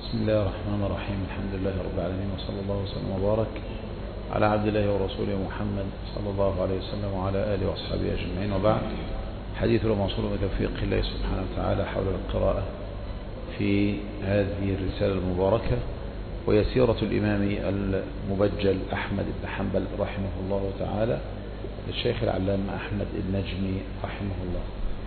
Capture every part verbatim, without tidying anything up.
بسم الله الرحمن الرحيم. الحمد لله رب العالمين، وصلى الله وسلم وبارك على عبد الله ورسوله محمد صلى الله عليه وسلم وعلى آله وأصحابه أجمعين، وبعد. حديث الموصول بتوفيق الله سبحانه وتعالى حول القراءة في هذه الرسالة المباركة، وهي سيرة الإمام المبجل أحمد بن حنبل رحمه الله تعالى للشيخ العلامة أحمد النجمي رحمه الله.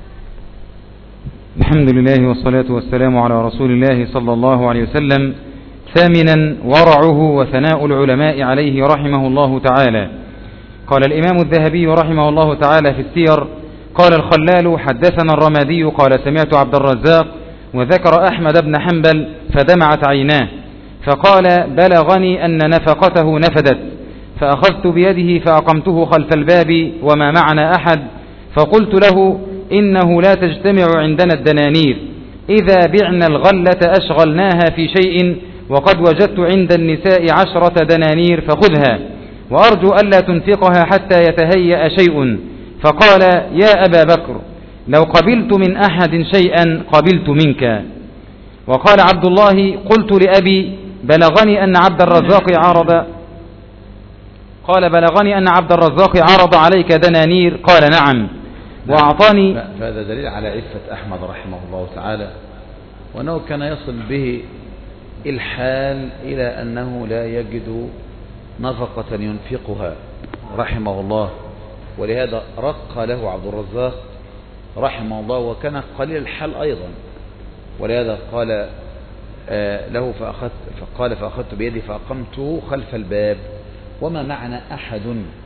الحمد لله والصلاة والسلام على رسول الله صلى الله عليه وسلم. ثامنا ورعه وثناء العلماء عليه رحمه الله تعالى. قال الإمام الذهبي رحمه الله تعالى في السير: قال الخلال: حدثنا الرمادي قال سمعت عبد الرزاق وذكر أحمد بن حنبل فدمعت عيناه، فقال: بلغني أن نفقته نفدت، فأخذت بيده فأقمته خلف الباب وما معنا أحد، فقلت له: إنه لا تجتمع عندنا الدنانير، إذا بعنا الغلة أشغلناها في شيء، وقد وجدت عند النساء عشرة دنانير فخذها، وأرجو ألا تنفقها حتى يتهيأ شيء. فقال: يا أبا بكر، لو قبلت من أحد شيئا قبلت منك. وقال عبد الله: قلت لأبي: بلغني أن عبد الرزاق عرض قال بلغني أن عبد الرزاق عرض عليك دنانير. قال: نعم. وأعطاني. فهذا دليل على عفة أحمد رحمه الله تعالى، وأنه كان يصل به الحال إلى أنه لا يجد نفقة ينفقها رحمه الله، ولهذا رق له عبد الرزاق رحمه الله، وكان قليل الحال أيضا، ولهذا قال له فأخذت فقال فأخذت بيدي فأقمته خلف الباب وما معنا أحد،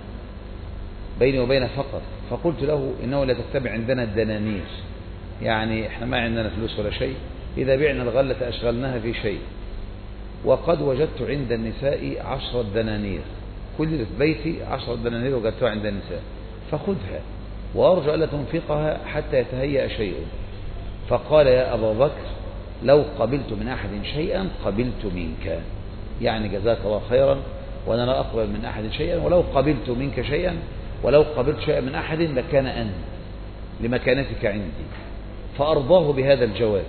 بيني وبينه فقط، فقلت له: إنه لا تتبع عندنا الدنانير، يعني إحنا ما عندنا فلوس ولا شيء، إذا بعنا الغلة أشغلناها في شيء، وقد وجدت عند النساء عشرة دنانير، كل في بيتي عشرة دنانير وجدتها عند النساء، فخذها وأرجو ألا تنفقها حتى يتهيأ شيء. فقال: يا أبا بكر، لو قبلت من أحد شيئا قبلت منك، يعني جزاك الله خيرا، وأنا لا أقبل من أحد شيئا، ولو قبلت منك شيئا ولو قبلت شيئا من أحد لكان أن لمكانتك عندي. فأرضاه بهذا الجواب،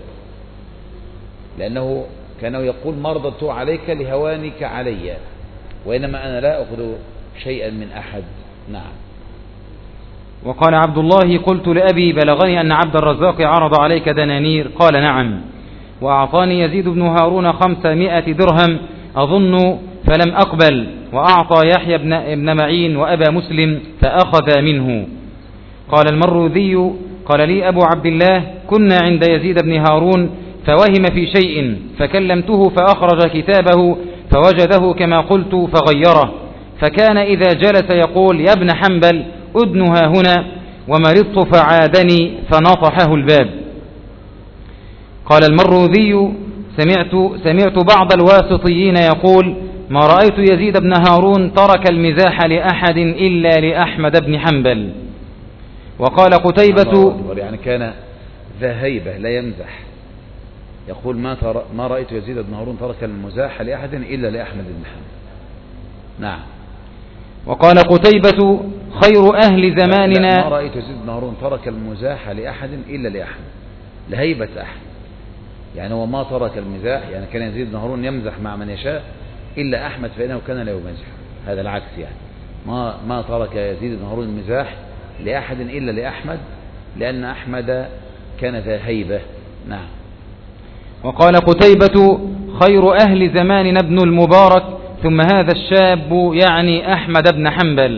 لأنه كانوا يقول: ما رضت عليك لهوانك علي، وإنما أنا لا أخذ شيئا من أحد. نعم. وقال عبد الله: قلت لأبي: بلغني أن عبد الرزاق عرض عليك دنانير. قال: نعم. وأعطاني يزيد بن هارون خمسمائة درهم أظن فلم أقبل، وأعطى يحيى بن, ابن معين وأبا مسلم فأخذ منه. قال المروذي: قال لي أبو عبد الله: كنا عند يزيد بن هارون فوهم في شيء، فكلمته فأخرج كتابه فوجده كما قلت فغيره، فكان إذا جلس يقول: يا ابن حنبل، أدنها هنا، ومرضت فعادني فنطحه الباب. قال المروذي: سمعت, سمعت بعض الواسطيين يقول: ما رأيت يزيد بن هارون ترك المزاح لأحد إلا لأحمد بن حنبل. وقال قتيبة: يعني كان ذا هيبة لا يمزح، يقول: ما, تر... ما رأيت يزيد بن هارون ترك المزاح لأحد إلا لأحمد بن حنبل. نعم. وقال قتيبة: خير أهل زماننا. ما رأيت يزيد بن هارون ترك المزاح لأحد إلا لأحمد، لهيبة أحمد، يعني هو ما ترك المزاح، يعني كان يزيد بن هارون يمزح مع من يشاء إلا أحمد فإنه كان لا يمزح، هذا العكس، يعني ما ما ترك يزيد بن هارون المزاح لأحد إلا لأحمد، لأن أحمد كان ذا هيبة. نعم. وقال قتيبة: خير أهل زماننا ابن المبارك، ثم هذا الشاب يعني أحمد بن حنبل.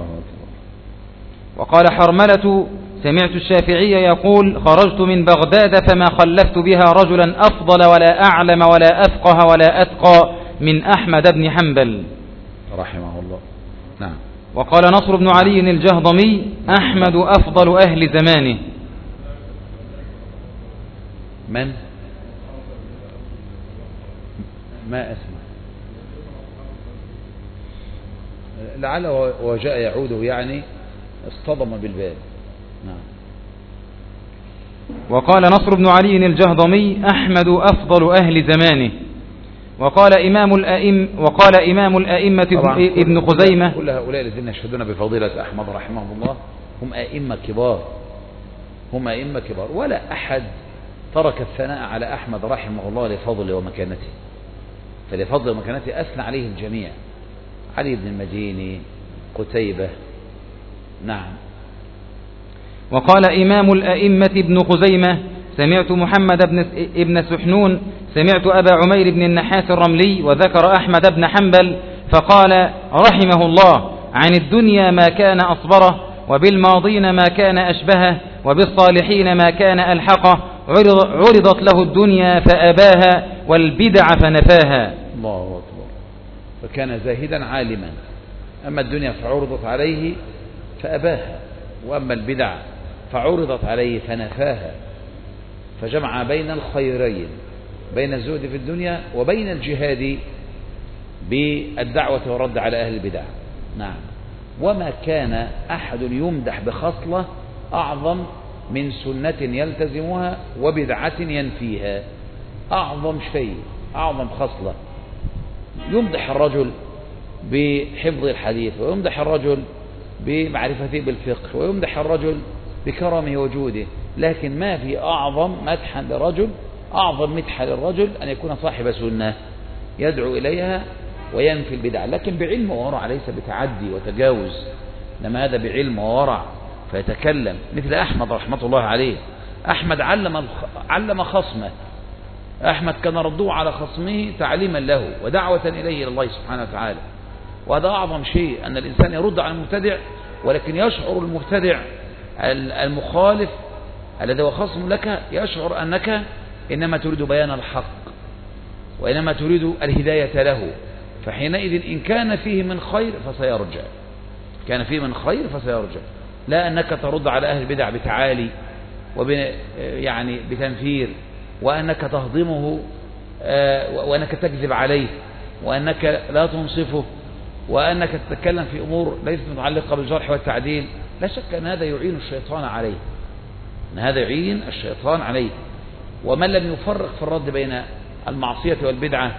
وقال حرملة: سمعت الشافعي يقول: خرجت من بغداد فما خلفت بها رجلا أفضل ولا أعلم ولا أفقه ولا أتقى من أحمد بن حنبل رحمه الله. نعم. وقال نصر بن علي الجهضمي: أحمد أفضل أهل زمانه. من؟ ما أسمع، لعله وجاء يعوده، يعني اصطدم بالباب. نعم. وقال نصر بن علي الجهضمي: أحمد أفضل أهل زمانه. وقال إمام الأئم وقال إمام الأئمة ابن خزيمة: كل هؤلاء الذين يشهدون بفضيلة أحمد رحمه الله هم أئمة كبار، هم أئمة كبار، ولا أحد ترك الثناء على أحمد رحمه الله لفضله ومكانته، فلفضل ومكانته أثنى عليه الجميع، علي بن المديني، قتيبة. نعم. وقال إمام الأئمة ابن خزيمة: سمعت محمد بن ابن سحنون سمعت أبا عمير بن النحاس الرملي وذكر أحمد بن حنبل فقال رحمه الله: عن الدنيا ما كان أصبره، وبالماضين ما كان أشبهه، وبالصالحين ما كان ألحقه، عرضت له الدنيا فأباها والبدع فنفاها. الله أكبر. فكان زاهدا عالما، أما الدنيا فعرضت عليه فأباها، وأما البدع فعرضت عليه فنفاها، فجمع بين الخيرين، بين الزهد في الدنيا وبين الجهاد بالدعوة والرد على أهل البدع. نعم. وما كان أحد يمدح بخصلة أعظم من سنة يلتزمها وبدعة ينفيها. أعظم شيء، أعظم خصلة، يمدح الرجل بحفظ الحديث، ويمدح الرجل بمعرفته بالفقه، ويمدح الرجل بكرمه وجوده، لكن ما في أعظم مدحا لرجل، أعظم مدحا للرجل أن يكون صاحب سنة يدعو إليها وينفي البدع، لكن بعلم وورع، ليس بتعدي وتجاوز، إنما هذا بعلم وورع فيتكلم. مثل أحمد رحمة الله عليه، أحمد علم علم خصمه، أحمد كان رده على خصمه تعليما له ودعوة إليه إلى الله سبحانه وتعالى. وهذا أعظم شيء، أن الإنسان يرد على المبتدع، ولكن يشعر المبتدع المخالف الذي هو خصم لك، يشعر أنك إنما تريد بيان الحق وإنما تريد الهداية له، فحينئذ إن كان فيه من خير فسيرجع، كان فيه من خير فسيرجع، لا أنك ترد على أهل البدع بتعالي وب يعني بتنفير، وأنك تهضمه وأنك تكذب عليه، وأنك لا تنصفه، وأنك تتكلم في أمور ليست متعلقة بالجرح والتعديل. لا شك أن هذا يعين الشيطان عليه، أن هذا يعين الشيطان عليه. ومن لم يفرق في الرد بين المعصية والبدعة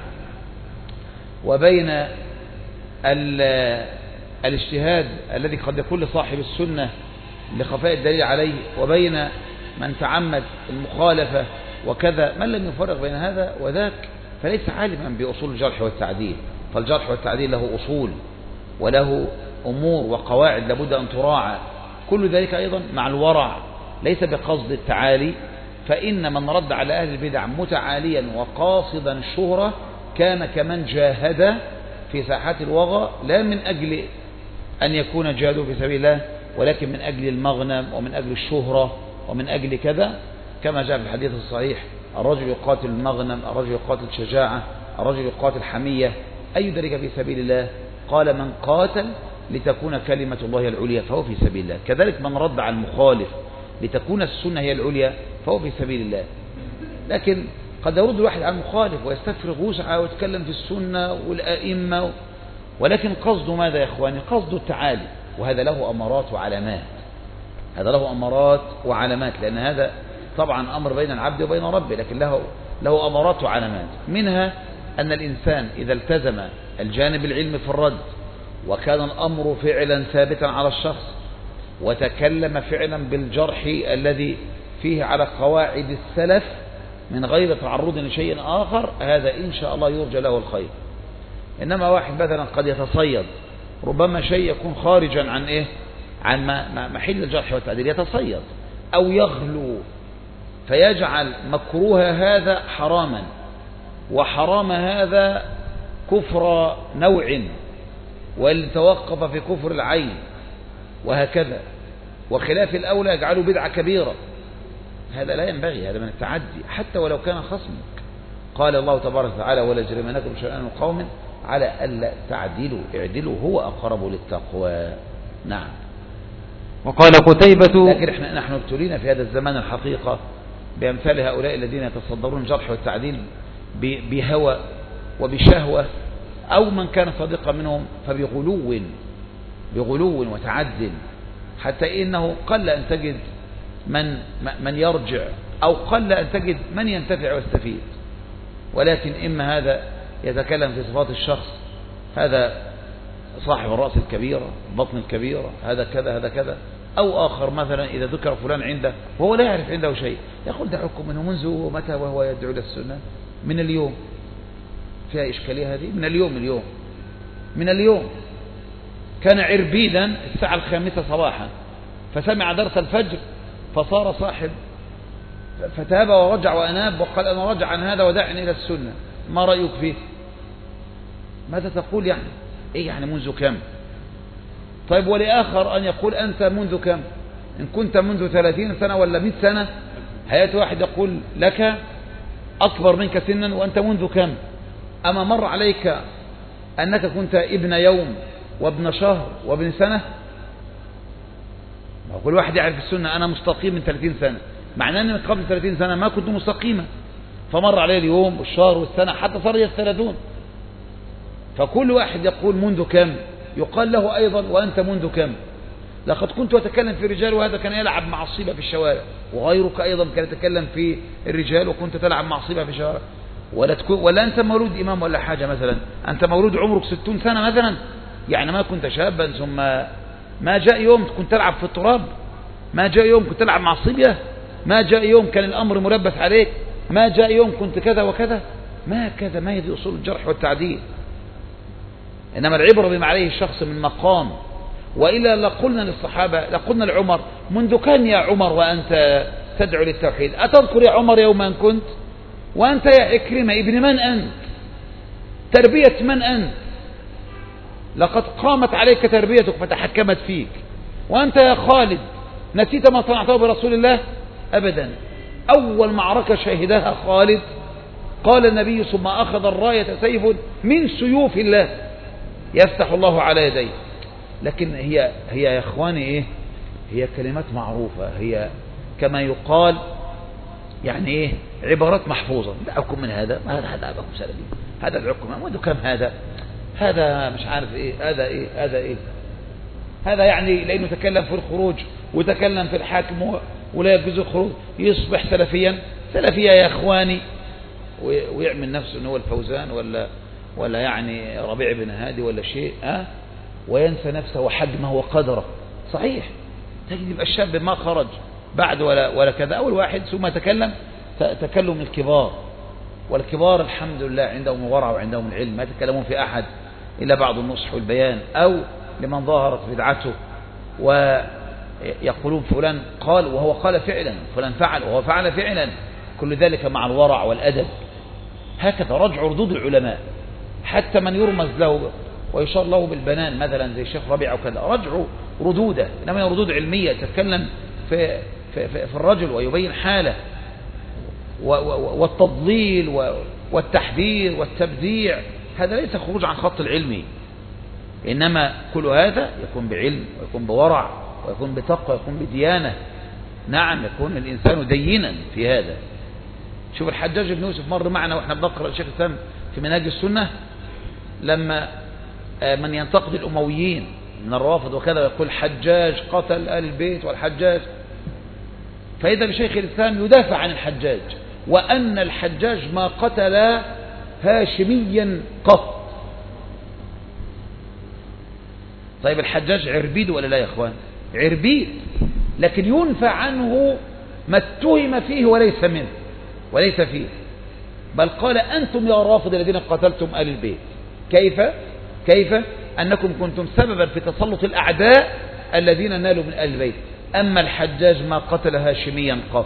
وبين الاجتهاد الذي قد يكون لصاحب السنة لخفاء الدليل عليه، وبين من تعمد المخالفة وكذا، من لم يفرق بين هذا وذاك فليس عالما بأصول الجرح والتعديل. فالجرح والتعديل له أصول وله أمور وقواعد لابد أن تراعى، كل ذلك أيضا مع الورع، ليس بقصد التعالي. فإن من رد على أهل البدع متعاليا وقاصدا الشهرة كان كمن جاهد في ساحات الوغى، لا من أجل أن يكون جاهده في سبيل الله، ولكن من أجل المغنم ومن أجل الشهرة ومن أجل كذا، كما جاء في الحديث الصحيح: الرجل يقاتل المغنم، الرجل يقاتل شجاعة، الرجل يقاتل حمية، أي ذلك في سبيل الله؟ قال: من قاتل لتكون كلمة الله العليا فهو في سبيل الله. كذلك من رد على المخالف لتكون السنة هي العليا فهو في سبيل الله. لكن قد يرد الواحد على المخالف ويستفرغ وسعه ويتكلم في السنة والأئمة، ولكن قصده ماذا يا إخواني؟ قصده التعالي، وهذا له أمارات وعلامات، هذا له أمارات وعلامات، لأن هذا طبعا أمر بين العبد وبين ربه، لكن له له أمارات وعلامات. منها أن الإنسان إذا التزم الجانب العلمي في الرد، وكان الأمر فعلا ثابتا على الشخص، وتكلم فعلا بالجرح الذي فيه على قواعد السلف من غير تعرض لشيء آخر، هذا إن شاء الله يرجى له الخير. إنما واحد مثلا قد يتصيد، ربما شيء يكون خارجا عن إيه؟ عن محل الجرح والتعديل، يتصيد أو يغلو فيجعل مكروه هذا حراما، وحرام هذا كفر نوع، ولتوقف في كفر العين، وهكذا، وخلاف الأولى يجعله بدعة كبيرة. هذا لا ينبغي، هذا من التعدي حتى ولو كان خصمك. قال الله تبارك وتعالى: ولا يجرمنكم شنآن قوم على ألا تعدلوا اعدلوا هو أقرب للتقوى. نعم. وقال قتيبة: لكن احنا نحن ابتلينا في هذا الزمان الحقيقة بأمثال هؤلاء الذين يتصدرون الجرح والتعديل بهوى وبشهوة، أو من كان صادقا منهم فبغلو بغلو وتعدل، حتى إنه قل أن تجد من من يرجع، أو قل أن تجد من ينتفع ويستفيد. ولكن إما هذا يتكلم في صفات الشخص، هذا صاحب الرأس الكبيرة، البطن الكبيرة، هذا كذا هذا كذا، أو آخر مثلا إذا ذكر فلان عنده وهو لا يعرف عنده شيء، يقول دعوكم منه منذ متى وهو يدعو إلى السنة؟ من اليوم. فيها إشكالية هذه؟ من اليوم اليوم من اليوم كان عربيدا الساعة الخامسة صباحا فسمع درس الفجر فصار صاحب، فتاب ورجع وأناب وقال أنا رجع عن هذا ودعني إلى السنة، ما رأيك فيه؟ ماذا تقول يعني؟ إيه يعني منذ كم؟ طيب ولآخر أن يقول أنت منذ كم؟ إن كنت منذ ثلاثين سنة ولا مئة سنة، هيأتي واحد يقول لك أكبر منك سنا وأنت منذ كم؟ أما مر عليك أنك كنت ابن يوم وابن شهر وابن سنة؟ كل واحد يعرف السنة، أنا مستقيم من ثلاثين سنة، معناه أن من قبل ثلاثين سنة ما كنت مستقيما، فمر عليه اليوم والشهر والسنة حتى صار يستلذون. فكل واحد يقول منذ كم، يقال له أيضا وأنت منذ كم. لقد كنت أتكلم في الرجال وهذا كان يلعب مع الصيبة في الشوارع، وغيرك أيضا كان يتكلم في الرجال وكنت تلعب مع الصيبة في الشوارع. ولا, تكون ولا أنت مولود إمام ولا حاجة، مثلا أنت مولود عمرك ستون سنة مثلا، يعني ما كنت شابا ثم ما جاء يوم كنت تلعب في التراب، ما جاء يوم كنت تلعب مع الصبية، ما جاء يوم كان الأمر ملبس عليك، ما جاء يوم كنت كذا وكذا، ما كذا، ما هذه أصول الجرح والتعديل. إنما العبرة بما عليه الشخص من مقام. وإلا لقلنا للصحابة، لقلنا لعمر منذ كان يا عمر وأنت تدعو للتوحيد؟ أتذكر يا عمر يوما كنت؟ وأنت يا إكرمة ابن من أنت؟ تربية من أنت؟ لقد قامت عليك تربيتك فتحكمت فيك. وأنت يا خالد نسيت ما صنعته برسول الله؟ أبدا. أول معركة شهدها خالد قال النبي ثم أخذ الراية سيف من سيوف الله يفتح الله على يديه. لكن هي هي يا إخواني إيه؟ هي كلمات معروفة، هي كما يقال يعني إيه؟ عبارات محفوظة. دعكم من هذا، ما هذا هذا أباكم سلبي، هذا دعكم منذ كم هذا، هذا مش عارف إيه، هذا إيه، هذا إيه، هذا يعني لأنه تكلم في الخروج وتكلم في الحاكم ولا يجوز الخروج يصبح سلفيا. سلفيا يا إخواني، ويعمل نفسه أنه هو الفوزان ولا ولا يعني ربيع بن هادي ولا شيء، أه؟ وينسى نفسه وحجمه وقدره. صحيح تجد يبقى الشاب ما خرج بعد ولا ولا كذا، أول واحد ثم تكلم تكلم الكبار، والكبار الحمد لله عندهم ورع وعندهم العلم، ما يتكلمون في أحد إلا بعض النصح والبيان، أو لمن ظهرت بدعته ويقولون فلان قال وهو قال فعلا، فلان فعل وهو فعل فعلا، كل ذلك مع الورع والأدب. هكذا رجع ردود العلماء، حتى من يرمز له ويشار له بالبنان مثلا زي الشيخ ربيع وكذا، رجعوا ردوده، إنما هي ردود علمية تتكلم في, في, في, في الرجل ويبين حاله، والتضليل والتحذير والتبديع، هذا ليس خروج عن خط العلمي، إنما كل هذا يكون بعلم ويكون بورع ويكون بتقوى ويكون بديانة. نعم يكون الإنسان دينا في هذا. شوف الحجاج بن يوسف مر معنا وإحنا بنقرأ الشيخ الإسلام في منهاج السنة، لما من ينتقد الأمويين من الرافض وكذا يقول حجاج قتل آل البيت والحجاج، فإذا بشيخ الإسلام يدافع عن الحجاج وأن الحجاج ما قتل هاشميا قط. طيب الحجاج عربيد ولا لا يا إخوان؟ عربيد، لكن ينفى عنه ما اتهم فيه وليس منه وليس فيه، بل قال أنتم يا رافض الذين قتلتم آل البيت. كيف؟ كيف أنكم كنتم سببا في تسلط الأعداء الذين نالوا من آل البيت، أما الحجاج ما قتل هاشميا قط.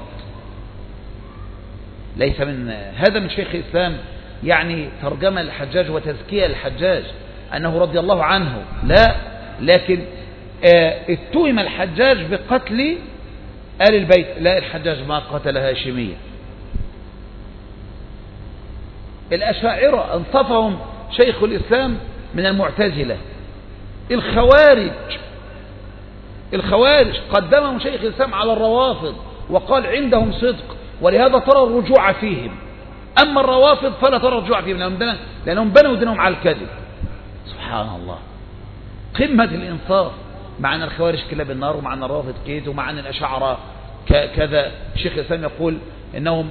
ليس من هذا من شيخ الإسلام يعني ترجمة الحجاج وتزكية الحجاج أنه رضي الله عنه، لا، لكن اتهم الحجاج بقتل آل البيت، لا، الحجاج ما قتل هاشميا. الأشاعرة انصفهم شيخ الإسلام من المعتزلة. الخوارج الخوارج قدمهم شيخ الإسلام على الروافض وقال عندهم صدق ولهذا ترى الرجوع فيهم، أما الروافض فلا ترى الرجوع فيهم لأنهم بنوا دينهم على الكذب. سبحان الله، قمة الإنصاف. معنا الخوارج كلاب النار، ومعنا الروافض كيت، ومعنا الأشاعرة كذا. شيخ الإسلام يقول إنهم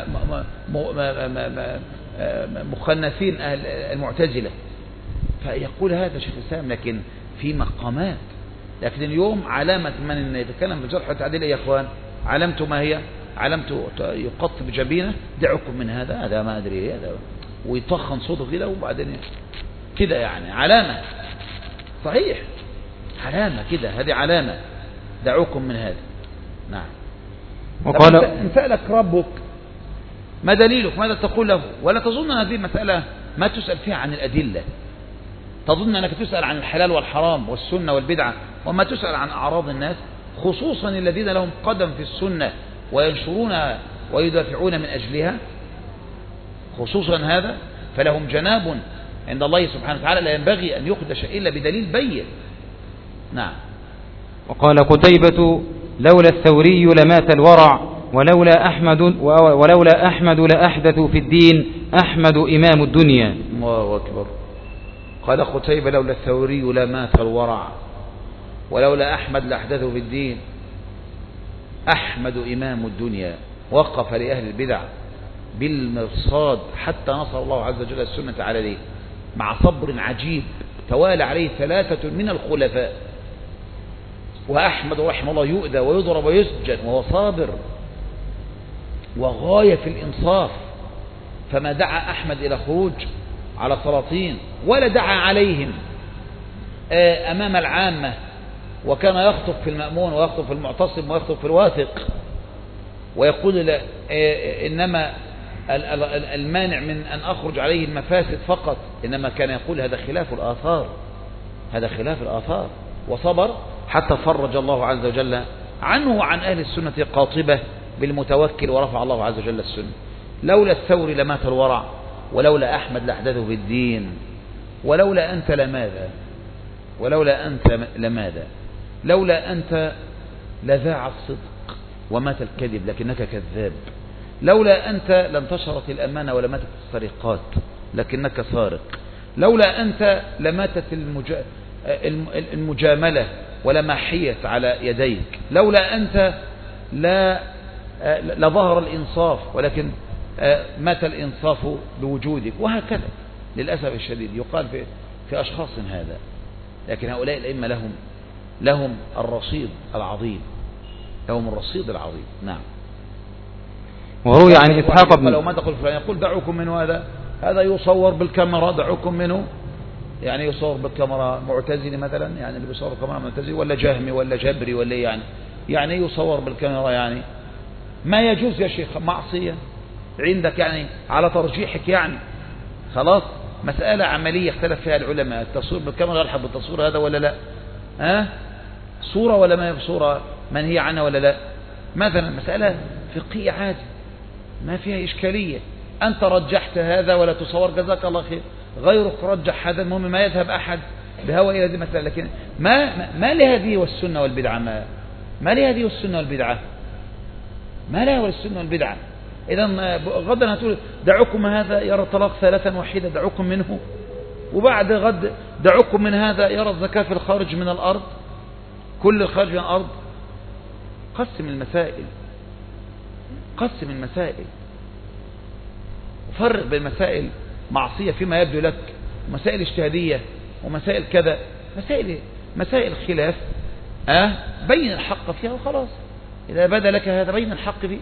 مخنثين المعتزلة، فيقول هذا شيخ الإسلام، لكن في مقامات لكن اليوم علامة من يتكلم في الجرح والتعديل يا إخوان، علامته ما هي؟ علامته يقط بجبينه دعكم من هذا، هذا ما أدري إيه هذا، ويطخن صوته كده وبعدين كده، يعني علامة صحيح، علامة كده، هذه علامة دعوكم من هذا. نعم. وقال إن سألك ربك ما دليلك ماذا تقول له؟ ولا تظن هذه مسألة ما تسأل فيها عن الأدلة، تظن أنك تسأل عن الحلال والحرام والسنة والبدعة، وما تسأل عن أعراض الناس، خصوصا الذين لهم قدم في السنة وينشرونها ويدافعون من أجلها، خصوصا هذا فلهم جناب عند الله سبحانه وتعالى لا ينبغي أن يخدش إلا بدليل بين. نعم. وقال قتيبة لولا الثوري لمات الورع ولولا أحمد ولولا أحمد لأحدث في الدين أحمد إمام الدنيا. الله أكبر. قال قتيبة لولا الثوري لمات الورع ولولا أحمد لأحدث في الدين أحمد إمام الدنيا. وقف لأهل البدع بالمرصاد حتى نصر الله عز وجل السنة على ذلك مع صبر عجيب توالى عليه ثلاثة من الخلفاء، وأحمد رحمه الله يؤذى ويضرب ويسجن وهو صابر وغاية في الإنصاف، فما دعا أحمد إلى خروج على سلاطين ولا دعا عليهم أمام العامة، وكان يخطب في المأمون ويخطب في المعتصم ويخطب في الواثق ويقول إنما المانع من أن أخرج عليه المفاسد فقط، إنما كان يقول هذا خلاف الآثار، هذا خلاف الآثار، وصبر حتى فرج الله عز وجل عنه وعن أهل السنة قاطبة بالمتوكل، ورفع الله عز وجل السنة. لولا الثوري لمات الورع ولولا أحمد لأحدثه في الدين ولولا أنت لماذا، ولولا أنت لماذا، لولا أنت لذاع الصدق ومات الكذب لكنك كذاب، لولا أنت لانتشرت الأمانة ولماتت السرقات لكنك سارق، لولا أنت لماتت المجا... المجاملة ولما حيت على يديك، لولا أنت لا لظهر الإنصاف ولكن مات الإنصاف بوجودك، وهكذا للأسف الشديد يقال في, في أشخاص هذا. لكن هؤلاء الأئمة لهم لهم الرصيد العظيم، لهم الرصيد العظيم. نعم. وروي عن إسحاق بن لو ما تقول فلان يقول دعوكم منه، هذا هذا يصور بالكاميرا، دعوكم منه يعني يصور بالكاميرا معتزلي مثلا، يعني اللي بيصور بالكاميرا معتزلي ولا جهمي ولا جبري ولا يعني يعني يصور بالكاميرا، يعني ما يجوز يا شيخ، معصية عندك يعني على ترجيحك، يعني خلاص مسألة عملية اختلف فيها العلماء، التصوير بالكاميرا يلحق بالتصوير هذا ولا لا، ها صورة ولا ما هي بصورة منهي عنها ولا لا، مثلا مسألة فقهية عادي ما فيها إشكالية، أنت رجحت هذا ولا تصور جزاك الله خير، غيرك رجح هذا، المهم ما يذهب أحد بهوى إلى هذه المسألة. لكن ما ما لهذه والسنة والبدعة، ما ما لهذه والسنة والبدعة، ما لها والسنة والبدعة. إذا غدا هتقول دعوكم هذا يرى الطلاق ثلاثا وحيدا دعوكم منه، وبعد غد دعوكم من هذا يرى الزكاة في الخارج من الأرض، كل الخارج من الأرض. قسم المسائل، قسم المسائل، وفرق بين مسائل معصية فيما يبدو لك ومسائل اجتهادية ومسائل كذا، مسائل مسائل خلاف، أه بين الحق فيها وخلاص، إذا بدا لك هذا بين الحق فيه.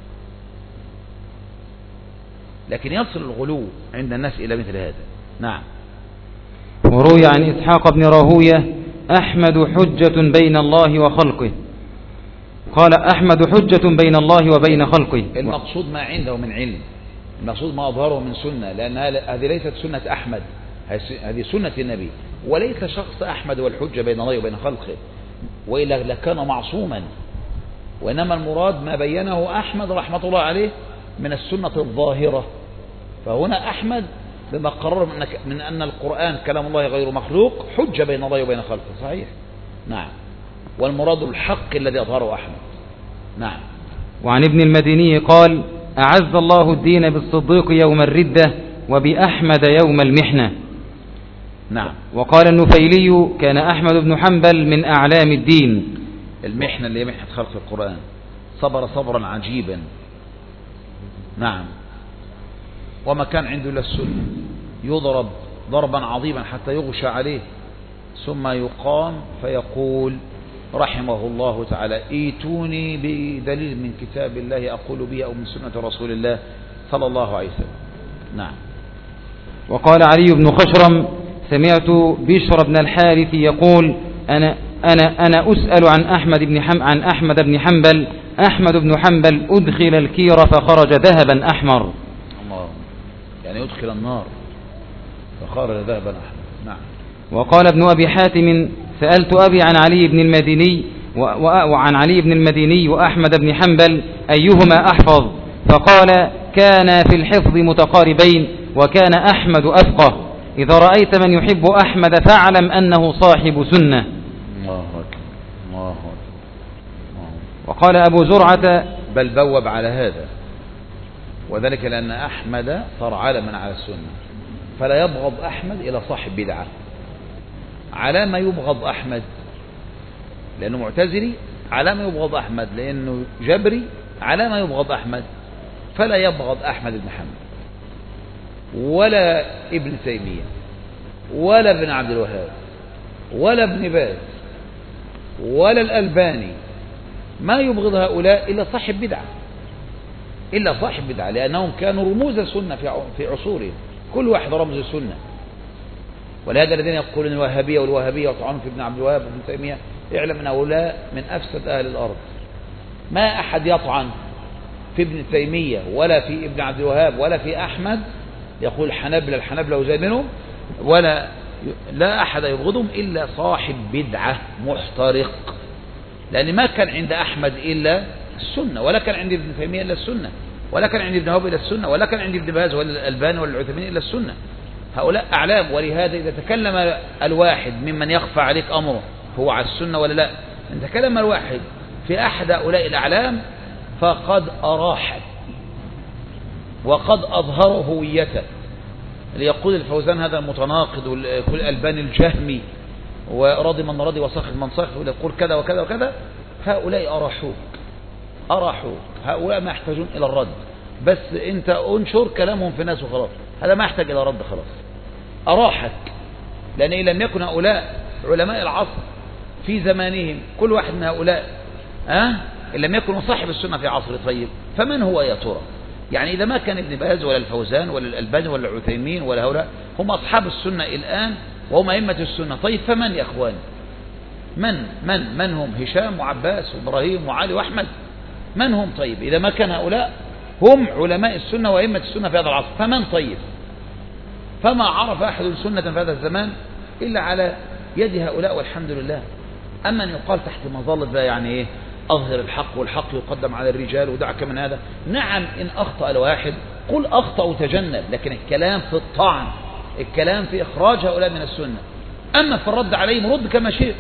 لكن يصل الغلو عند الناس إلى مثل هذا. نعم. وروي عن إسحاق بن راهوية أحمد حجة بين الله وخلقه، قال أحمد حجة بين الله وبين خلقه. المقصود ما عنده من علم، المقصود ما أظهره من سنة، لأن هذه ليست سنة أحمد، هذه سنة النبي، وليس شخص أحمد والحجة بين الله وبين خلقه، وإلا لكان معصوما، وإنما المراد ما بينه أحمد رحمة الله عليه من السنة الظاهرة. فهنا أحمد بما قرر من أن القرآن كلام الله غير مخلوق حجة بين الله وبين خلقه، صحيح. نعم. والمراد الحق الذي أظهره أحمد. نعم. وعن ابن المديني قال أعز الله الدين بالصديق يوم الردة وبأحمد يوم المحنة. نعم. وقال النفيلي كان أحمد بن حنبل من أعلام الدين. المحنة اللي هي محنة خلق القرآن، صبر صبرا عجيبا. نعم. وما كان عنده إلا السنة، يضرب ضربا عظيما حتى يغشى عليه، ثم يقام فيقول رحمه الله تعالى: ايتوني بدليل من كتاب الله أقول به أو من سنة رسول الله صلى الله عليه وسلم. نعم. وقال علي بن خشرم: سمعت بشر بن الحارث يقول: أنا أنا أنا أسأل عن أحمد بن حم عن أحمد بن حنبل أحمد بن حنبل أدخل الكير فخرج ذهبا أحمر. الله، يعني أدخل النار فخرج ذهبا أحمر. نعم. وقال ابن أبي حاتم: سألت أبي عن علي بن المديني وعن علي بن المديني وأحمد بن حنبل أيهما أحفظ، فقال: كان في الحفظ متقاربين، وكان أحمد أفقه. إذا رأيت من يحب أحمد فاعلم أنه صاحب سنة. الله أكبر، الله أكبر. وقال أبو زرعة: بل بوب على هذا، وذلك لأن أحمد صار علما على السنة، فلا يبغض أحمد إلى صاحب بدعة. على ما يبغض أحمد لأنه معتزلي، على ما يبغض أحمد لأنه جبري، على ما يبغض أحمد فلا يبغض أحمد بن حنبل ولا ابن تيمية ولا ابن عبد الوهاب ولا ابن باز ولا الألباني، ما يبغض هؤلاء إلا صاحب بدعة، إلا صاحب بدعة، لأنهم كانوا رموز السنة في عصورهم، كل واحد رمز السنة. ولهذا الذين يقولون الوهابية والوهابية وطعنون في ابن عبد الوهاب وابن تيمية، اعلم أن هؤلاء من أفسد أهل الأرض. ما أحد يطعن في ابن تيمية ولا في ابن عبد الوهاب ولا في أحمد، يقول الحنابلة الحنابلة وزي منهم، ولا لا أحد يبغضهم إلا صاحب بدعة محترق، لأن ما كان عند أحمد إلا السنة، ولا كان عند ابن تيمية إلا السنة، ولا كان عند ابن وهاب إلا السنة، ولا كان عند ابن باز ولا الألباني ولا العثيمين إلا السنة. هؤلاء أعلام. ولهذا إذا تكلم الواحد ممن يخفى عليك أمره هو على السنة ولا لا، إن تكلم الواحد في أحد هؤلاء الأعلام فقد أراحت وقد أظهر هويته. ليقول الفوزان هذا المتناقض، ويقول الألباني الجهمي، ورضي من رضي وسخط من سخط، ويقول كذا وكذا وكذا، هؤلاء أراحوك أراحوك هؤلاء ما يحتاجون إلى الرد، بس أنت أنشر كلامهم في الناس وخلاص، هذا ما يحتاج إلى رد خلاص، أراحك. لأن إن لم يكن هؤلاء علماء العصر في زمانهم، كل واحد من هؤلاء أه؟ إن لم يكن صاحب السنة في عصر طيب، فمن هو يا ترى؟ يعني إذا ما كان ابن باز ولا الفوزان ولا الألباني ولا العثيمين ولا هؤلاء هم أصحاب السنة الآن وهم أئمة السنة، طيب فمن يا أخوان؟ من من من هم؟ هشام وعباس وإبراهيم وعلي وأحمد، من هم؟ طيب إذا ما كان هؤلاء هم علماء السنة وأئمة السنة في هذا العصر، فمن طيب؟ فما عرف أحد سنة في هذا الزمان إلا على يد هؤلاء، والحمد لله. أما أن يقال تحت مظلة بقى يعني إيه؟ أظهر الحق، والحق يقدم على الرجال، ودعك من هذا. نعم، إن أخطأ الواحد قل أخطأ وتجنب، لكن الكلام في الطعن، الكلام في إخراج هؤلاء من السنة. أما في الرد عليهم رد كما شئت،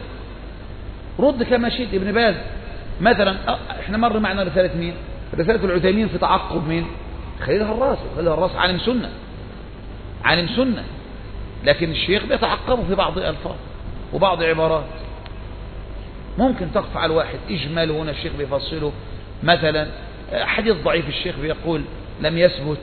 رد كما شئت. ابن باز مثلا، احنا مر معنا رسالة مين؟ رسالة العثيمين في تعقب مين؟ خليل هراس. خليل هراس عالم سنة، عالم سنة، لكن الشيخ بيتعقبه في بعض الألفاظ وبعض العبارات، ممكن تخفى على الواحد إجماله. هنا الشيخ بيفصله، مثلا حديث ضعيف الشيخ بيقول لم يثبت،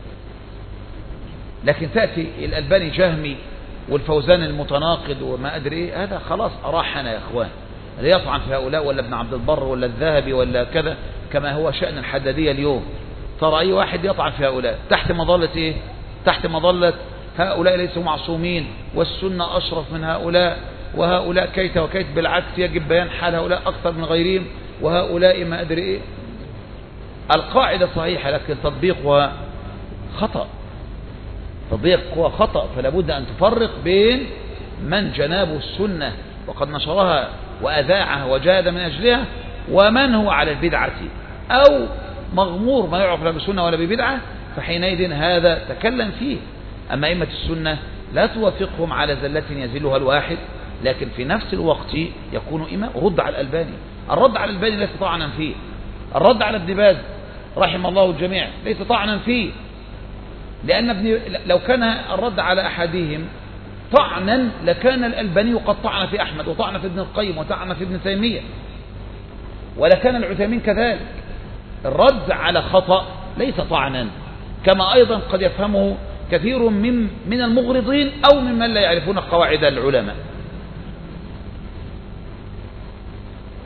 لكن تأتي الألباني جهمي والفوزان المتناقض وما أدري إيه، هذا خلاص أراحنا يا أخوان. لا يطعن في هؤلاء ولا ابن عبد البر ولا الذهبي ولا كذا، كما هو شأن الحدادية اليوم. ترى أي واحد يطعن في هؤلاء تحت مظلة إيه؟ تحت مظلة هؤلاء ليسوا معصومين، والسنة أشرف من هؤلاء، وهؤلاء كيت وكيت، بالعكس يجب بيان حال هؤلاء أكثر من غيرهم، وهؤلاء ما أدري إيه. القاعدة صحيحة لكن تطبيقها خطأ، تطبيقها خطأ. فلا بد أن تفرق بين من جنابه السنة وقد نشرها وأذاعها وجاهد من أجلها، ومن هو على البدعة أو مغمور ما يعرف لا بسنة ولا ببدعة، فحينئذ هذا تكلم فيه. أما أئمة السنة لا توافقهم على زلة يزلها الواحد، لكن في نفس الوقت يكون إمام. رد على الألباني، الرد على الألباني ليس طعنا فيه، الرد على ابن باز رحم الله الجميع ليس طعنا فيه، لأن ابن لو كان الرد على أحدهم طعنا لكان الألباني قد طعن في أحمد وطعن في ابن القيم وطعن في ابن تيمية، ولكان العثيمين كذلك. الرد على خطأ ليس طعنا، كما أيضا قد يفهمه كثير من من المغرضين أو ممن لا يعرفون قواعد العلماء.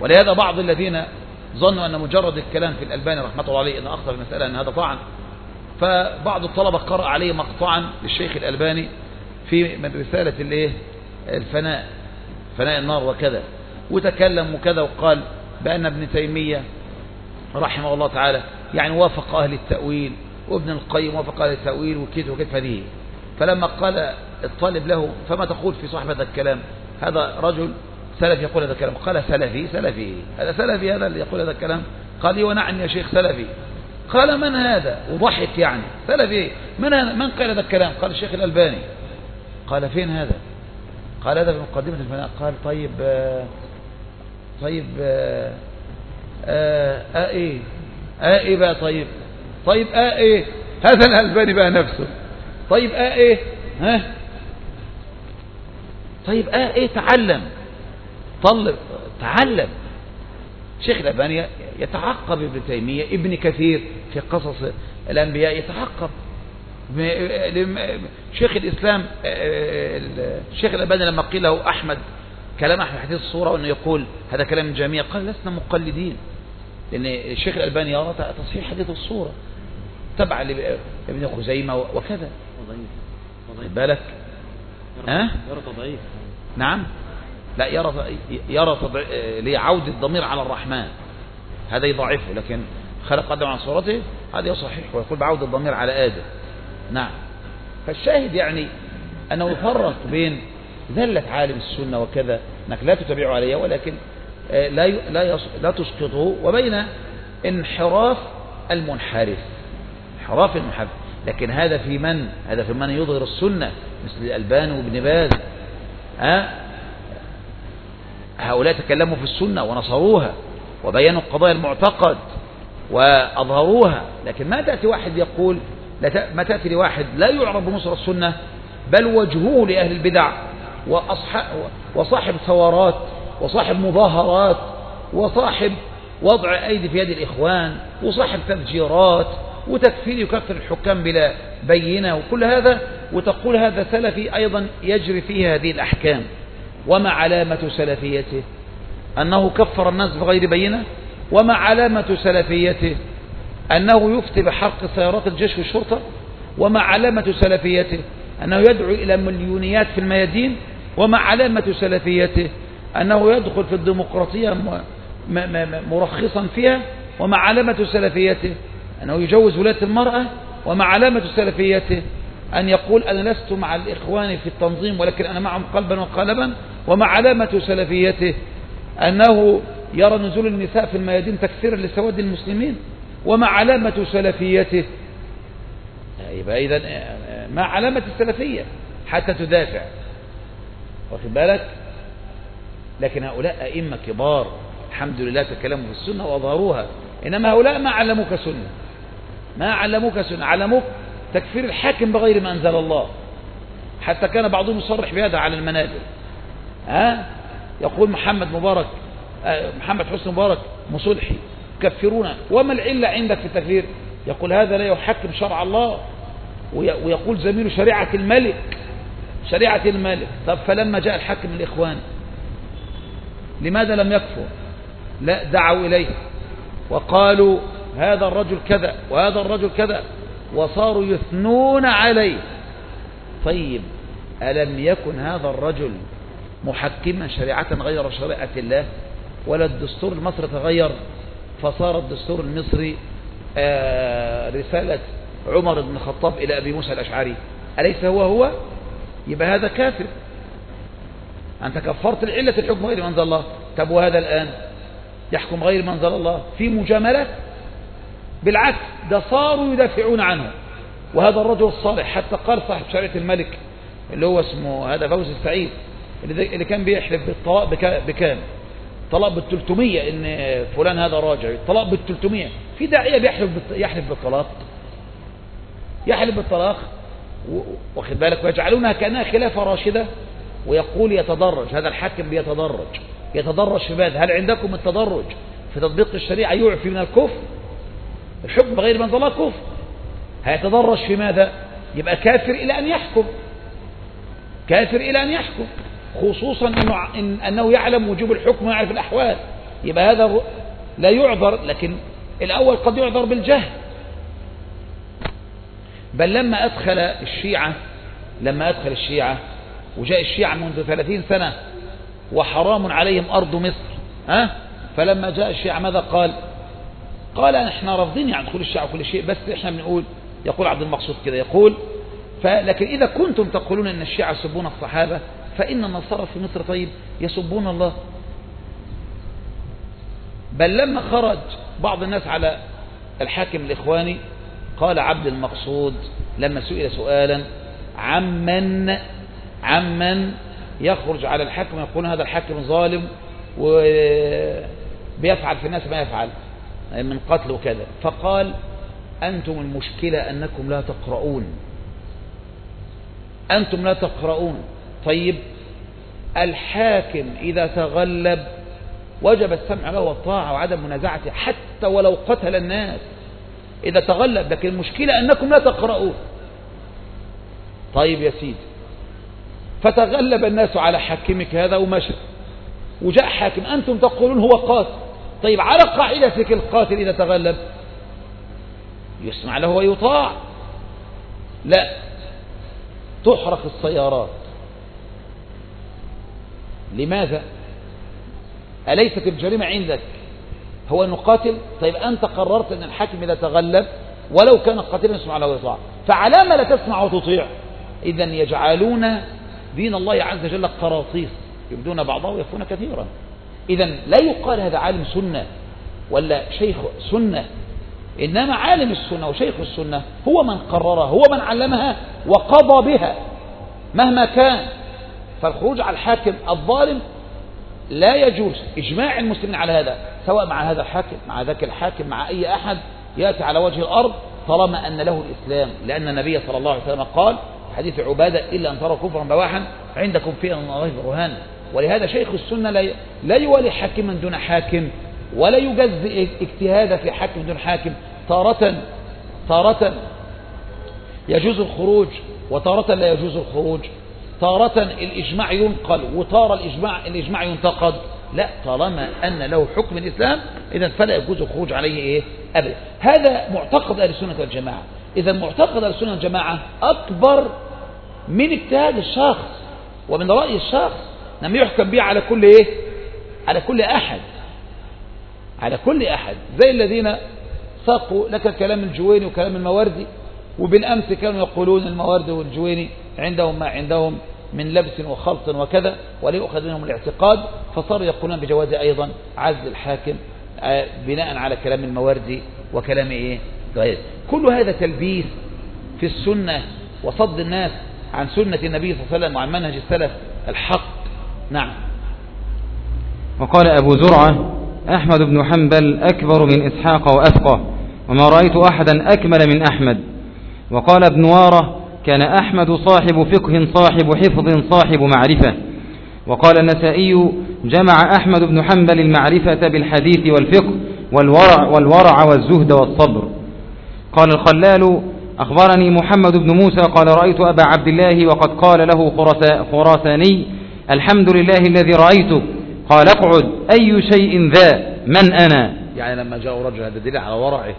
ولهذا بعض الذين ظنوا أن مجرد الكلام في الألباني رحمة الله عليه أن أخطأ المسألة أن هذا طعن، فبعض الطلبة قرأ عليه مقطعا للشيخ الألباني في من رسالة الايه الفناء فناء النار وكذا، وتكلم وكذا وقال بأن ابن تيمية رحمه الله تعالى يعني وافق أهل التأويل، وابن القيم وافق أهل التأويل وكيت وكيت هذه. فلما قال الطالب له فما تقول في صاحب هذا الكلام، هذا رجل سلفي يقول هذا الكلام، قال سلفي سلفي هذا سلفي هذا اللي يقول هذا الكلام؟ قال لي ونعم يا شيخ سلفي. قال من هذا؟ وضحك يعني سلفي من هذا؟ من قال هذا الكلام؟ قال الشيخ الألباني. قال فين هذا؟ قال هذا في مقدمة الفناء. قال طيب آه طيب آه آه آه ايه آه ايه بقى طيب طيب آه ايه هذا الألباني بقى نفسه. طيب آه ايه ها طيب آه ايه تعلم طلب تعلم. شيخ الألباني يتعقب ابن تيمية، ابن كثير في قصص الأنبياء يتعقب. شيخ الإسلام الشيخ الألباني لما قيل له أحمد كلام أحمد حديث الصورة وأنه يقول هذا كلام جميع، قال لسنا مقلدين، لأن الشيخ الألباني يرى تصحيح حديث الصورة تبع لابن خزيمة وكذا. واخد بالك؟ ها؟ يرى تضعيف. نعم لا يرى يرى ليعود الضمير على الرحمن، هذا يضعفه، لكن خلق قدم عن صورته هذا يصحح ويقول بعود الضمير على آدم. نعم. فالشاهد يعني أنه يفرق بين ذلة عالم السنة وكذا أنك لا تتبعه عليه ولكن لا لا لا تسقطه، وبين انحراف المنحرف انحراف المنحرف. لكن هذا في من هذا في من يظهر السنة مثل الألباني وابن باز. ها هؤلاء تكلموا في السنة ونصروها وبينوا قضايا المعتقد وأظهروها، لكن ما تأتي واحد يقول ما تأتي لواحد لا يعرف بنصر السنة بل وجهوه لأهل البدع وصاحب ثورات وصاحب مظاهرات وصاحب وضع أيدي في يد الإخوان وصاحب تفجيرات وتكفير يكفر الحكام بلا بينة وكل هذا، وتقول هذا سلفي أيضا يجري فيه هذه الأحكام. وما علامة سلفيته؟ أنه كفر الناس بغير بينة. وما علامة سلفيته؟ أنه يفتي بحرق سيارات الجيش والشرطة. وما علامة سلفيته؟ أنه يدعو إلى مليونيات في الميادين. وما علامة سلفيته؟ أنه يدخل في الديمقراطية مرخصا فيها. وما علامة سلفيته؟ أنه يجوز ولاية المرأة. وما علامة سلفيته؟ أن يقول أنا لست مع الإخوان في التنظيم ولكن أنا معهم قلبا وقالبا. وما علامة سلفيته؟ أنه يرى نزول النساء في الميادين تكثيرا لسواد المسلمين. وما علامة سلفيته؟ يبقى إذن ما علامة السلفية حتى تدافع؟ واخد بالك؟ لكن هؤلاء أئمة كبار الحمد لله تكلموا في السنة وأظهروها، إنما هؤلاء ما علموك سنة ما علموك سنة علموك تكفير الحاكم بغير ما أنزل الله. حتى كان بعضهم يصرح بهذا على المنابر. ها يقول محمد مبارك محمد حسن مبارك مصلحي كفرونا. وما العلة عندك في التكفير؟ يقول هذا لا يحكم شرع الله، ويقول زميله شريعة الملك شريعة الملك. طب فلما جاء الحاكم الإخوان لماذا لم يكفر؟ لا دعوا إليه وقالوا هذا الرجل كذا وهذا الرجل كذا وصاروا يثنون عليه. طيب ألم يكن هذا الرجل محكما شريعة غير شريعة الله؟ ولا الدستور المصري تغير فصار الدستور المصري آه رسالة عمر بن الخطاب إلى أبي موسى الأشعري، أليس هو هو؟ يبقى هذا كافر. أنت كفرت العلة الحكم غير ما أنزل الله. طب وهذا الآن يحكم غير ما أنزل الله في مجاملة؟ بالعكس ده صاروا يدافعون عنه. وهذا الرجل الصالح حتى قال صاحب شريعة الملك اللي هو اسمه هذا فوز السعيد اللي كان بيحلف بالطلاق بكام؟ طلاق بالتلتمية إن فلان هذا راجع. طلاق بالتلتمية. في داعية بيحلف يحلف بالطلاق يحلف بالطلاق واخد بالك، ويجعلونها كأنها خلافة راشدة، ويقول يتدرج هذا الحاكم بيتدرج يتدرج في ماذا؟ هل عندكم التدرج في تطبيق الشريعة يعفي من الكفر؟ الحكم بغير ما أنزل الله كفر. هيتدرج في ماذا؟ يبقى كافر إلى أن يحكم كافر إلى أن يحكم خصوصا إنه, إن أنه يعلم وجوب الحكم ويعرف الأحوال. يبقى هذا لا يعذر، لكن الأول قد يعذر بالجهل. بل لما أدخل الشيعة لما أدخل الشيعة وجاء الشيعة منذ ثلاثين سنة وحرام عليهم أرض مصر، ها؟ فلما جاء الشيعة ماذا قال؟ قال احنا رافضين يعني دخول الشيعة وكل شيء، بس احنا بنقول، يقول عبد المقصود كده، يقول فلكن إذا كنتم تقولون أن الشيعة يسبون الصحابة فإن النصارى في مصر طيب يسبون الله. بل لما خرج بعض الناس على الحاكم الإخواني قال عبد المقصود لما سئل سؤالا عمن عمن يخرج على الحاكم يقول هذا الحاكم ظالم وبيفعل في الناس ما يفعل من قتل وكذا، فقال أنتم المشكلة أنكم لا تقرؤون أنتم لا تقرؤون طيب الحاكم إذا تغلب وجب السمع له والطاعة وعدم منازعته حتى ولو قتل الناس إذا تغلب، لكن المشكلة أنكم لا تقرؤون. طيب يا سيدي، فتغلب الناس على حاكمك هذا ومشى وجاء حاكم أنتم تقولون هو قاتل، طيب على قاعدتك القاتل إذا تغلب يسمع له ويطاع، لا تحرق السيارات. لماذا؟ أليست الجريمة عندك هو أنه قاتل؟ طيب أنت قررت أن الحاكم إذا تغلب ولو كان قاتلا يسمع له ويطاع، فعلى ما لا تسمع وتطيع؟ إذن يجعلون دين الله عز وجل قراطيس يبدون بعضه ويخفون كثيرا. إذن لا يقال هذا عالم سنة ولا شيخ سنة، إنما عالم السنة وشيخ السنة هو من قررها، هو من علمها وقضى بها مهما كان. فالخروج على الحاكم الظالم لا يجوز، إجماع المسلمين على هذا، سواء مع هذا الحاكم مع ذاك الحاكم مع أي أحد يأتي على وجه الأرض طالما أن له الإسلام، لأن النبي صلى الله عليه وسلم قال حديث عبادة إلا أن تروا كفرا بواحا عندكم فيه من الله برهان. ولهذا شيخ السنة لا يولي حاكما دون حاكم ولا يجزئ اجتهاد في حاكم دون حاكم. تارة تارة يجوز الخروج وتارة لا يجوز الخروج، تارة الإجماع ينقل وتارة الإجماع الإجماع ينتقد، لا طالما أن له حكم الإسلام إذا فلا يجوز الخروج عليه إيه أبدا. هذا معتقد أهل السنة والجماعة. إذا معتقد أهل السنة والجماعة أكبر من اجتهاد الشخص ومن رأي الشخص، لم يحكم به على كل إيه على كل أحد على كل أحد زي الذين ساقوا لك كلام الجويني وكلام المواردي، وبالأمس كانوا يقولون المواردي والجويني عندهم ما عندهم من لبس وخلط وكذا ولا يؤخذ منهم الاعتقاد، فصاروا يقولون بجواز أيضا عزل الحاكم بناء على كلام المواردي وكلام إيه غير. كل هذا تلبيس في السنة وصد الناس عن سنة النبي صلى الله عليه وسلم وعن منهج السلف الحق. نعم. وقال أبو زرعة أحمد بن حنبل أكبر من إسحاق وأفقه، وما رأيت أحدا أكمل من أحمد. وقال ابن وارة كان أحمد صاحب فقه صاحب حفظ صاحب معرفة. وقال النسائي جمع أحمد بن حنبل المعرفة بالحديث والفقه والورع, والورع والزهد والصبر. قال الخلال أخبرني محمد بن موسى قال رأيت أبا عبد الله وقد قال له خراساني الحمد لله الذي رأيتك، قال اقعد أي شيء ذا من أنا. يعني لما جاء رجل، هذا دليل على ورعه،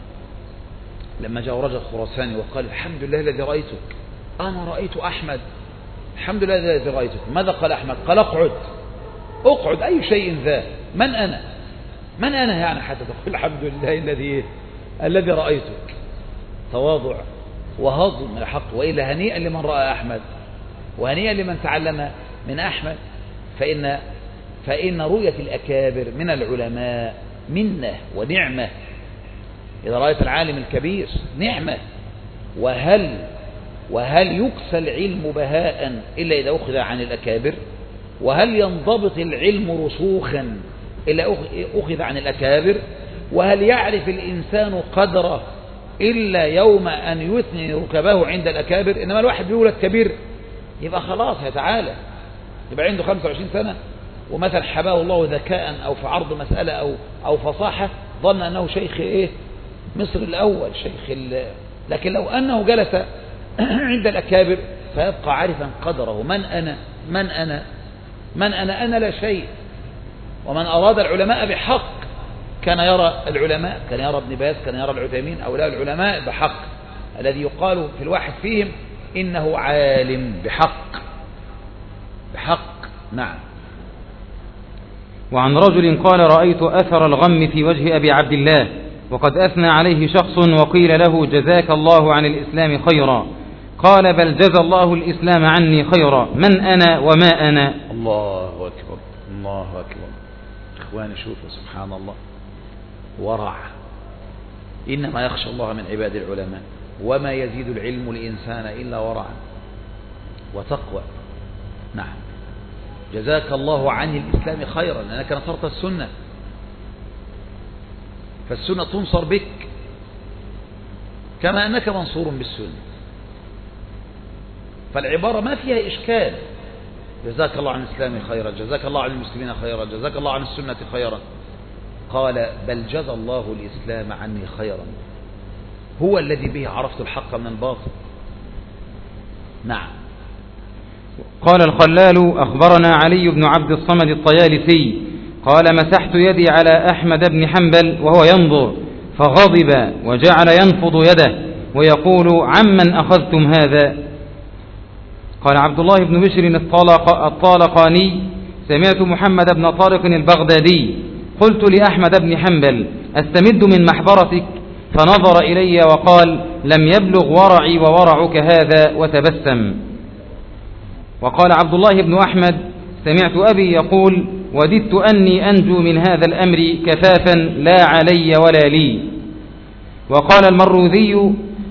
لما جاء رجل خراساني وقال الحمد لله الذي رأيتك، أنا رأيت أحمد، الحمد لله الذي رأيتك، ماذا قال أحمد؟ قال اقعد اقعد أي شيء ذا من أنا من أنا يعني حتى تقول الحمد لله الذي الذي رأيتك. تواضع وهضم من الحق. وإلا هنيئا لمن رأى أحمد وهنيئا لمن تعلم من أحمد. فإن فإن رؤية الأكابر من العلماء منة ونعمة. إذا رأيت العالم الكبير نعمة. وهل وهل يكسى العلم بهاء إلا إذا أخذ عن الأكابر؟ وهل ينضبط العلم رسوخا إلا أخذ عن الأكابر؟ وهل يعرف الإنسان قدره إلا يوم أن يثني ركبه عند الأكابر؟ إنما الواحد بيولد كبير يبقى خلاص يتعالى، يبقى عنده خمسة وعشرين سنة ومثلا حباه الله ذكاء أو في عرض مسألة أو أو فصاحة ظن أنه شيخ إيه مصر الأول شيخ ال... لكن لو أنه جلس عند الأكابر فيبقى عارفا قدره. من أنا من أنا من أنا أنا لا شيء ومن أراد العلماء بحق كان يرى العلماء، كان يرى ابن باز، كان يرى العثيمين، أولاء العلماء بحق الذي يقال في الواحد فيهم إنه عالم بحق بحق. نعم. وعن رجل قال رأيت أثر الغم في وجه أبي عبد الله وقد أثنى عليه شخص وقيل له جزاك الله عن الإسلام خيرا، قال بل جزى الله الإسلام عني خيرا، من أنا وما أنا. الله أكبر الله أكبر. إخواني شوفوا سبحان الله، ورع. إنما يخشى الله من عباد العلماء، وما يزيد العلم الإنسان إلا ورعا وتقوى. نعم. جزاك الله عن الإسلام خيرا، لأنك نصرت السنة، فالسنة تنصر بك كما أنك منصور بالسنة، فالعبارة ما فيها إشكال. جزاك الله عن الإسلام خيرا، جزاك الله عن المسلمين خيرا، جزاك الله عن السنة خيرا. قال بل جزى الله الإسلام عني خيرا، هو الذي به عرفت الحق من الباطل. نعم. قال الخلال أخبرنا علي بن عبد الصمد الطيالسي قال مسحت يدي على أحمد بن حنبل وهو ينظر فغضب وجعل ينفض يده ويقول عمن أخذتم هذا. قال عبد الله بن بشر الطالقاني سمعت محمد بن طارق البغدادي قلت لأحمد بن حنبل أستمد من محبرتك، فنظر إلي وقال لم يبلغ ورعي وورعك هذا وتبسم. وقال عبد الله بن أحمد سمعت أبي يقول وددت أني أنجو من هذا الأمر كفافا لا علي ولا لي. وقال المروذي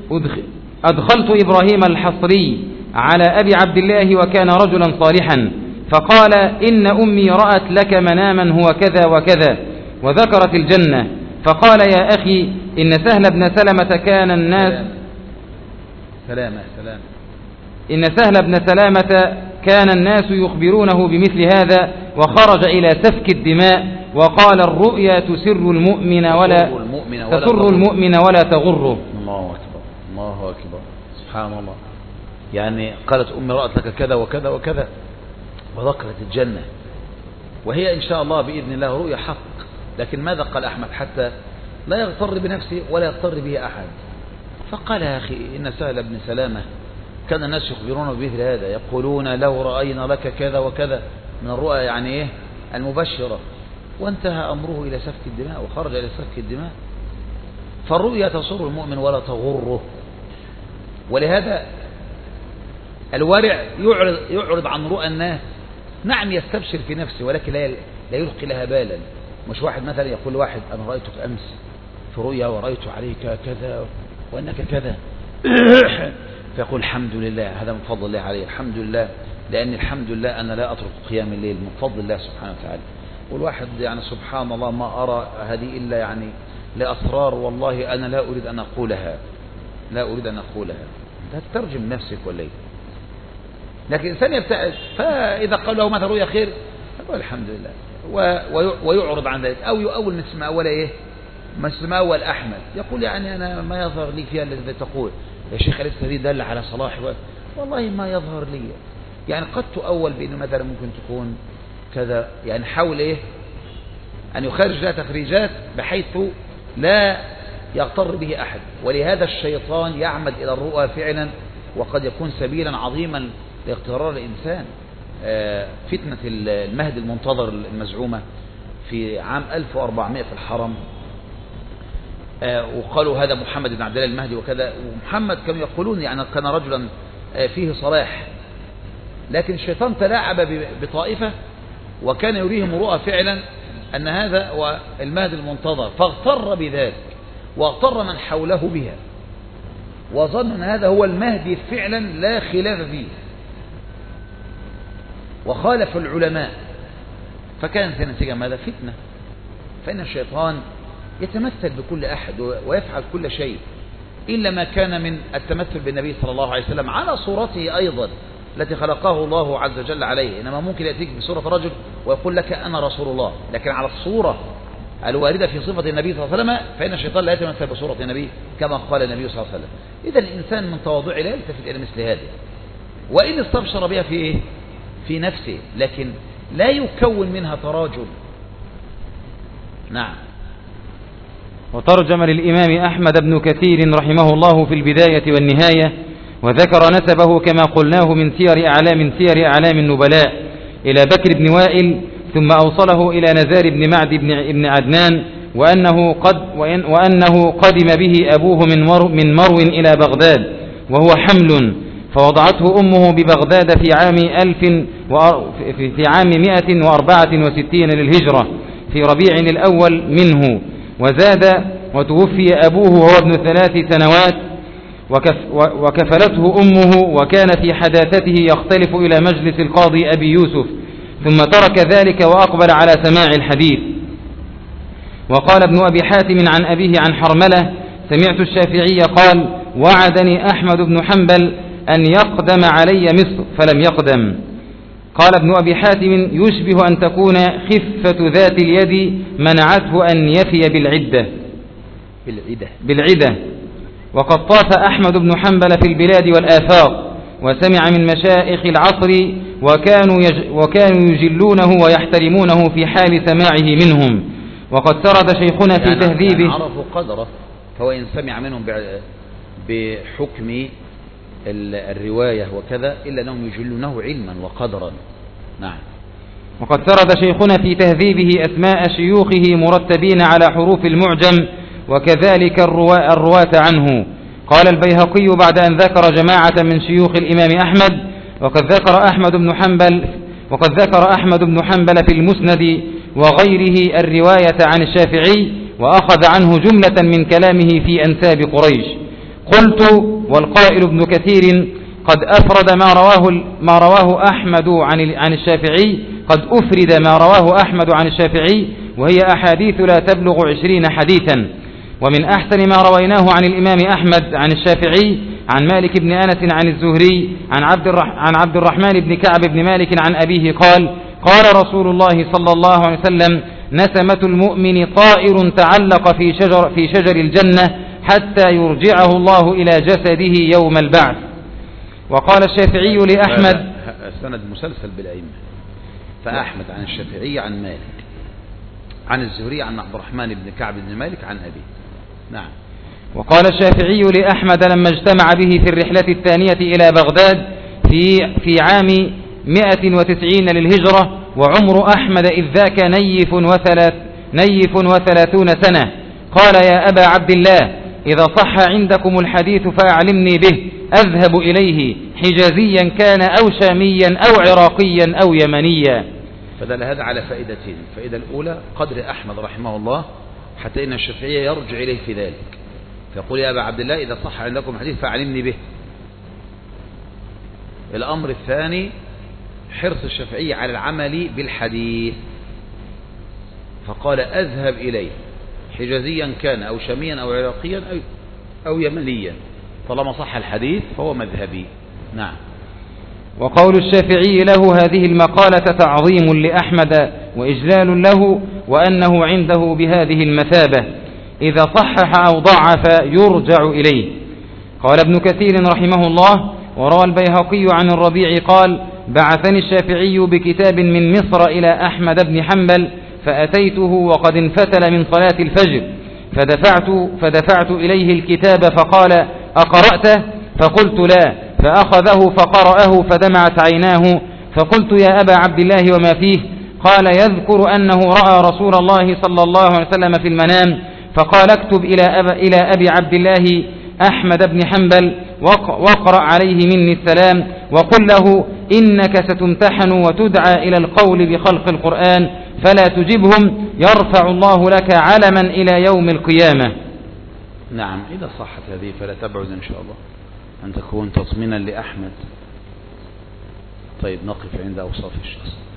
أدخلت إبراهيم الحصري على أبي عبد الله وكان رجلا صالحا، فقال إن أمي رأت لك مناما هو كذا وكذا وذكرت الجنة، فقال يا أخي إن سهل بن سلمة كان الناس سلامة سلامة إن سهل بن سلامة كان الناس يخبرونه بمثل هذا وخرج إلى سفك الدماء وقال الرؤيا تسر المؤمن ولا تسر المؤمن ولا تغره. الله أكبر الله أكبر سبحان الله. يعني قالت أمي رأت لك كذا وكذا وكذا وذكرت الجنة، وهي إن شاء الله بإذن الله رؤيا حق. لكن ماذا قال أحمد حتى لا يغتر بنفسه ولا يغتر به أحد؟ فقال يا أخي إن سهل بن سلامة كان الناس يخبرون بمثل هذا، يقولون لو رأينا لك كذا وكذا من الرؤى يعني إيه المبشرة، وانتهى أمره إلى سفك الدماء وخرج إلى سفك الدماء. فالرؤيا تسر المؤمن ولا تغره. ولهذا الورع يعرض, يعرض عن رؤى الناس. نعم يستبشر في نفسه ولكن لا لا يلقي لها بالا. مش واحد مثلا يقول واحد أنا رأيتك أمس في رؤيا ورأيت عليك كذا وأنك كذا فيقول الحمد لله هذا من فضل الله عليه، الحمد لله لأن الحمد لله أنا لا أترك قيام الليل من فضل الله سبحانه وتعالى. والواحد يعني سبحان الله ما أرى هذه إلا يعني لأسرار والله أنا لا أريد أن أقولها لا أريد أن أقولها أنت تترجم نفسك ولا. لكن الإنسان يبتعد، فإذا قال له مثلا رؤيا خير يقول الحمد لله ويعرض عن ذلك، أو يؤول مثل ما أول إيه مثل ما أول أحمد يقول يعني أنا ما يظهر لي فيها الذي تقول يا شيخ لسه دي دل على صلاح والله ما يظهر لي، يعني قد تؤول بأنه مثلا ممكن تكون كذا، يعني حاول إيه أن يخرج لها تخريجات بحيث لا يغتر به أحد. ولهذا الشيطان يعمد إلى الرؤى فعلا وقد يكون سبيلا عظيما لاغترار الإنسان. فتنة المهدي المنتظر المزعومة في عام ألف وأربعمائة في الحرم، وقالوا هذا محمد بن عبد الله المهدي وكذا، ومحمد كانوا يقولون يعني كان رجلا فيه صلاح، لكن الشيطان تلاعب بطائفة وكان يريهم رؤى فعلا أن هذا هو المهدي المنتظر، فاغتر بذلك واغتر من حوله بها وظن أن هذا هو المهدي فعلا لا خلاف فيه، وخالف العلماء، فكانت النتيجة ماذا؟ فتنة. فإن الشيطان يتمثل بكل أحد ويفعل كل شيء إلا ما كان من التمثل بالنبي صلى الله عليه وسلم على صورته أيضا التي خلقه الله عز وجل عليه. إنما ممكن يأتيك بصورة رجل ويقول لك أنا رسول الله، لكن على الصورة الواردة في صفة النبي صلى الله عليه وسلم فإن الشيطان لا يتمثل بصورة النبي كما قال النبي صلى الله عليه وسلم. إذا الإنسان من تواضعه لا يلتفت إلى مثل هذه، وإن استبشر بها في إيه؟ في نفسه، لكن لا يكون منها تراجل نعم. وترجم للإمام أحمد بن كثير رحمه الله في البداية والنهاية، وذكر نسبه كما قلناه من سير أعلام من سير أعلام النبلاء إلى بكر بن وائل، ثم أوصله إلى نزار بن معد بن عدنان، وأنه, قد وإن وأنه قدم به أبوه من مرو, من مرو إلى بغداد وهو حمل، فوضعته أمه ببغداد في عام ألف في عام مئة وأربعة وستين للهجرة في ربيع الأول منه، وزاد وتوفي أبوه وهو ابن ثلاث سنوات، وكف وكفلته أمه، وكان في حداثته يختلف إلى مجلس القاضي أبي يوسف، ثم ترك ذلك وأقبل على سماع الحديث. وقال ابن أبي حاتم عن أبيه عن حرملة: سمعت الشافعي قال: وعدني أحمد بن حنبل أن يقدم علي مصر فلم يقدم. قال ابن أبي حاتم: يشبه أن تكون خفة ذات اليد منعته أن يفي بالعدة بالعدة, بالعدة. وقد طاف أحمد بن حنبل في البلاد والآفاق، وسمع من مشائخ العصر، وكانوا, يج وكانوا يجلونه ويحترمونه في حال سماعه منهم. وقد سرد شيخنا في يعني تهذيبه، يعني عرفوا قدره، فهو إن سمع منهم بحكم الرواية وكذا، إلا أنهم يجلونه علما وقدرا. نعم. وقد سرد شيخنا في تهذيبه أسماء شيوخه مرتبين على حروف المعجم، وكذلك الرواة عنه. قال البيهقي بعد أن ذكر جماعة من شيوخ الإمام أحمد: وقد ذكر أحمد بن حنبل وقد ذكر أحمد بن حنبل في المسند وغيره الرواية عن الشافعي، وأخذ عنه جملة من كلامه في أنساب قريش. قلت: والقائل ابن كثير قد أفرد ما رواه ما رواه أحمد عن عن الشافعي قد أفرد ما رواه أحمد عن الشافعي، وهي أحاديث لا تبلغ عشرين حديثا. ومن أحسن ما رويناه عن الإمام أحمد عن الشافعي عن مالك بن أنس عن الزهري عن عبد عن عبد الرحمن بن كعب بن مالك عن أبيه قال: قال رسول الله صلى الله عليه وسلم: نسمة المؤمن طائر تعلق في شجر في شجر الجنة حتى يرجعه الله إلى جسده يوم البعث. وقال الشافعي لأحمد: سند مسلسل بالأئمة، فأحمد عن الشافعي عن مالك عن الزهري عن عبد الرحمن بن كعب بن مالك عن أبيه. نعم. وقال الشافعي لأحمد لما اجتمع به في الرحلة الثانية إلى بغداد في في عام مئة وتسعين للهجرة، وعمر أحمد إذ ذاك نيف وثلاث نيف وثلاثون سنة: قال: يا أبا عبد الله، إذا صح عندكم الحديث فأعلمني به أذهب إليه، حجازيا كان أو شاميا أو عراقيا أو يمنيا. فدل هذا على فائدتين: الفائدة الأولى قدر أحمد رحمه الله، حتى إن الشافعي يرجع إليه في ذلك، فيقول: يا أبا عبد الله، إذا صح عندكم الحديث فأعلمني به. الأمر الثاني حرص الشافعي على العمل بالحديث، فقال: أذهب إليه، حجازيا كان أو شاميا أو عراقيا أو, أو يمنيا، طالما صح الحديث فهو مذهبي. نعم. وقول الشافعي له هذه المقالة تعظيم لأحمد وإجلال له، وأنه عنده بهذه المثابة، إذا صحح أو ضعف يرجع إليه. قال ابن كثير رحمه الله: وروى البيهقي عن الربيع قال: بعثني الشافعي بكتاب من مصر إلى أحمد بن حنبل، فأتيته وقد انفتل من صلاة الفجر، فدفعت, فدفعت إليه الكتاب فقال: أقرأته؟ فقلت: لا. فأخذه فقرأه فدمعت عيناه، فقلت: يا أبا عبد الله، وما فيه؟ قال: يذكر أنه رأى رسول الله صلى الله عليه وسلم في المنام، فقال: اكتب إلى, أب إلى أبي عبد الله أحمد بن حنبل واقرأ عليه مني السلام، وقل له: إنك ستمتحن وتدعى إلى القول بخلق القرآن، فلا تجبهم، يرفع الله لك علما إلى يوم القيامة. نعم. إذا صحت هذه فلا تبعد إن شاء الله أن تكون تطمينا لأحمد. طيب، نقف عند أوصاف الشخص.